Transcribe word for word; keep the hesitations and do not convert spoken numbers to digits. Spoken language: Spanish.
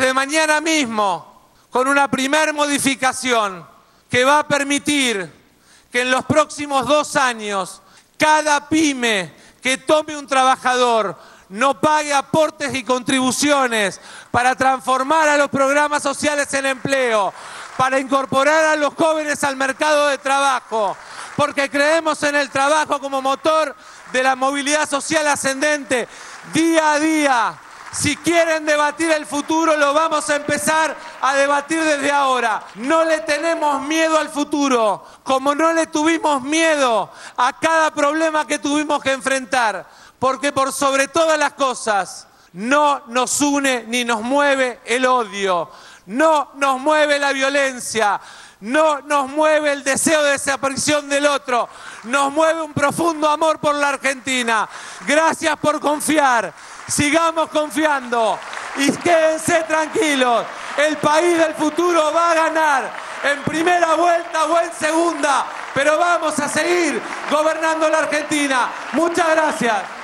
desde mañana mismo con una primer modificación que va a permitir que en los próximos dos años cada pyme que tome un trabajador no pague aportes y contribuciones para transformar a los programas sociales en empleo, para incorporar a los jóvenes al mercado de trabajo, porque creemos en el trabajo como motor de la movilidad social ascendente día a día. Si quieren debatir el futuro, lo vamos a empezar a debatir desde ahora. No le tenemos miedo al futuro, como no le tuvimos miedo a cada problema que tuvimos que enfrentar, porque por sobre todas las cosas no nos une ni nos mueve el odio, no nos mueve la violencia, no nos mueve el deseo de desaparición del otro, nos mueve un profundo amor por la Argentina. Gracias por confiar. Sigamos confiando y quédense tranquilos. El país del futuro va a ganar en primera vuelta o en segunda, pero vamos a seguir gobernando la Argentina. Muchas gracias.